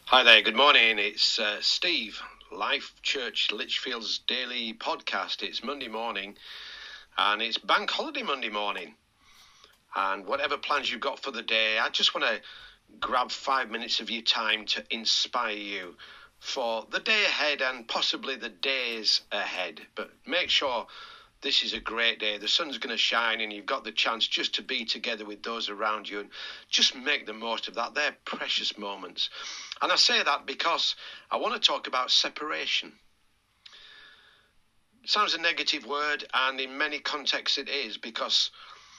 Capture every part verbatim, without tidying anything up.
Hi there, good morning. It's uh, Steve, Life Church Lichfield's daily podcast. It's Monday morning and it's Bank Holiday Monday morning. And whatever plans you've got for the day, I just want to grab five minutes of your time to inspire you for the day ahead and possibly the days ahead. But make sure this is a great day. The sun's going to shine and you've got the chance just to be together with those around you and just make the most of that. They're precious moments. And I say that because I want to talk about separation. It sounds a negative word, and in many contexts it is, because,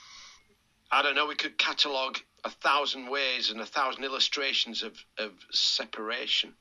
I don't know, we could catalogue a thousand ways and a thousand illustrations of, of separation.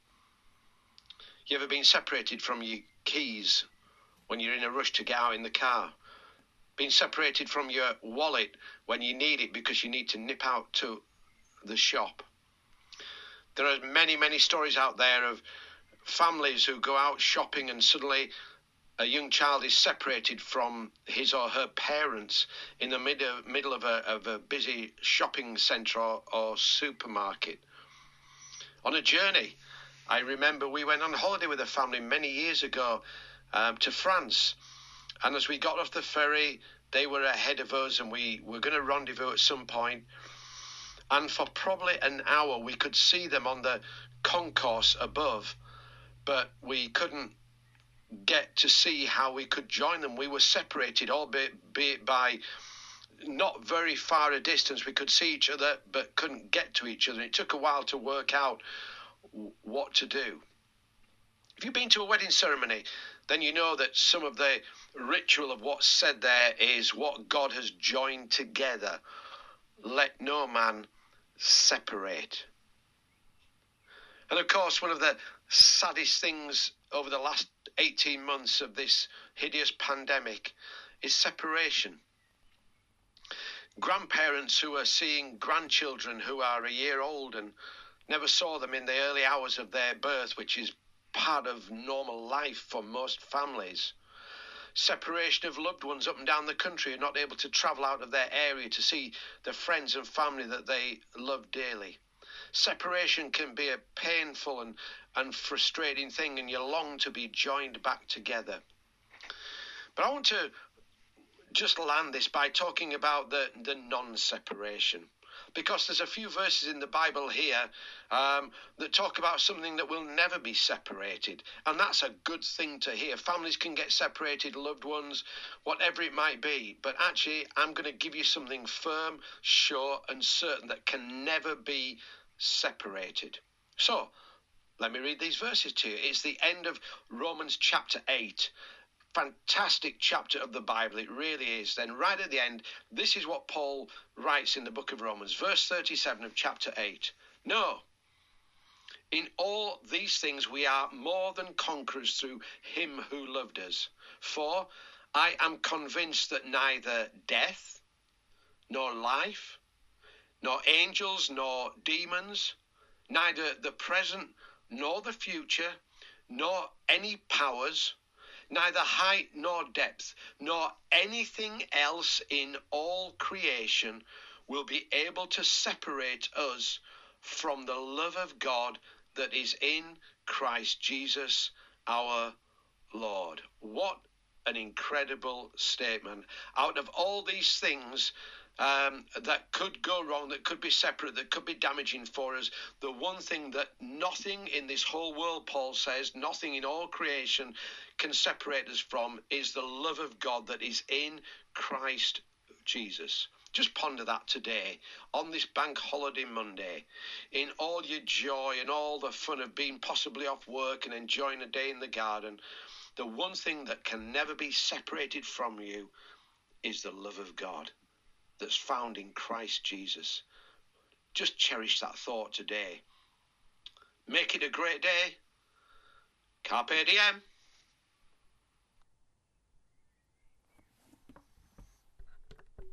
You ever been separated from your keys when you're in a rush to get out in the car? Been separated from your wallet when you need it because you need to nip out to the shop? There are many, many stories out there of families who go out shopping and suddenly a young child is separated from his or her parents in the mid- middle of a, of a busy shopping centre or, or supermarket. On a journey, I remember we went on holiday with a family many years ago um, to France. And as we got off the ferry, they were ahead of us and we were going to rendezvous at some point. And for probably an hour, we could see them on the concourse above, but we couldn't get to see how we could join them. We were separated, albeit be it by not very far a distance. We could see each other, but couldn't get to each other. It took a while to work out what to do. If you've been to a wedding ceremony, then you know that some of the ritual of what's said there is what God has joined together. Let no man separate. And of course, one of the saddest things over the last eighteen months of this hideous pandemic is separation. Grandparents who are seeing grandchildren who are a year old and never saw them in the early hours of their birth, which is part of normal life for most families. Separation of loved ones up and down the country who are not able to travel out of their area to see the friends and family that they love dearly. Separation can be a painful and, and frustrating thing, and you long to be joined back together. But I want to just land this by talking about the, the non-separation. Because there's a few verses in the Bible here um, that talk about something that will never be separated. And that's a good thing to hear. Families can get separated, loved ones, whatever it might be. But actually, I'm going to give you something firm, sure, and certain that can never be separated. So, let me read these verses to you. It's the end of Romans chapter eight. Fantastic chapter of the Bible, it really is. Then right at the end, this is what Paul writes in the book of Romans, verse thirty-seven of chapter eight. No, in all these things we are more than conquerors through him who loved us. For I am convinced that neither death, nor life, nor angels, nor demons, neither the present, nor the future, nor any powers, neither height nor depth, nor anything else in all creation will be able to separate us from the love of God that is in Christ Jesus our Lord. What an incredible statement. Out of all these things um, that could go wrong, that could be separate, that could be damaging for us, the one thing that nothing in this whole world, Paul says, nothing in all creation can separate us from is the love of God that is in Christ Jesus. Just ponder that today on this Bank Holiday Monday, in all your joy and all the fun of being possibly off work and enjoying a day in the garden. The one thing that can never be separated from you is the love of God that's found in Christ Jesus. Just cherish that thought today. Make it a great day. Carpe diem.